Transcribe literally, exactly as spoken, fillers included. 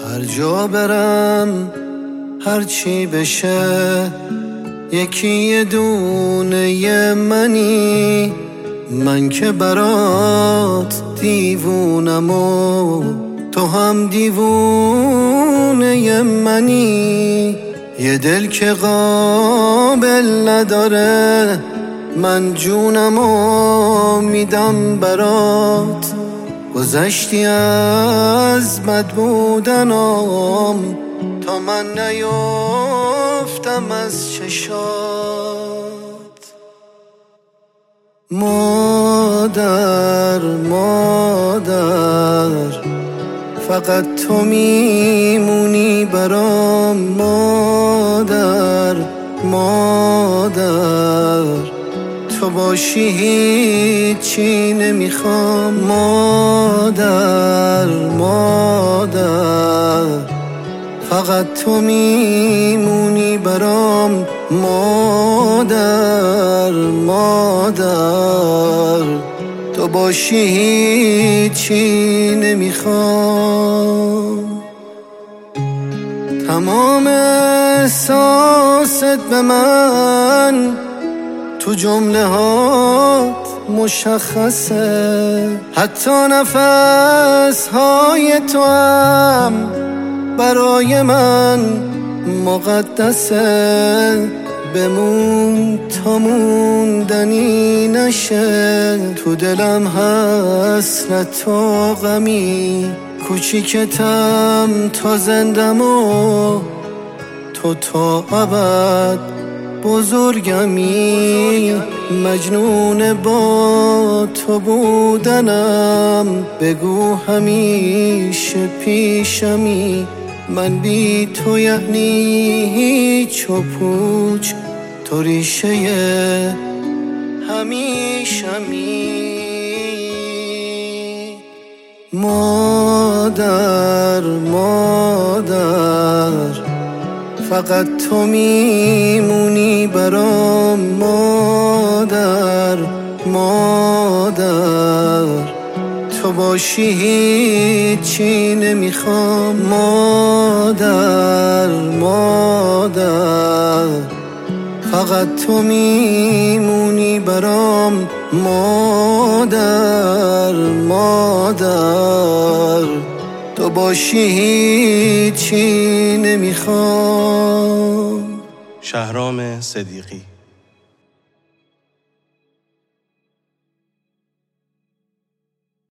هر جا برم هر چی بشه یکی یه دونه منی، من که برات دیوونم و تو هم دیوونه منی. یه دل که قابل نداره من جونمو میدم برات. گذشتی از بد بودنم تا من نیفتم از چشات. مادر مادر فقط تو میمونی برام. مادر مادر تو باشی هیچی نمیخوام. مادر مادر فقط تو میمونی برام. مادر مادر تو باشی هیچی نمیخوام. تمام احساست به من تو جمله هات مشخصه، حتی نفس های تو هم برای من مقدسه. بمون تا موندنی نشه، تو دلم حسرت و غمی. کوچیکتم تا زندم و تو تا ابد بزرگمی. مجنون با تو بودنم، بگو همیشه پیشمی. من بی تو یعنی هیچ و پوچ، تو ریشه همیشمی. مادر مادر فقط تو میمونی برام. مادر مادر تو باشی هیچی نمیخوام. مادر مادر فقط تو میمونی برام. مادر مادر تو باشی هیچی نمیخوام. شهرام صدیقی.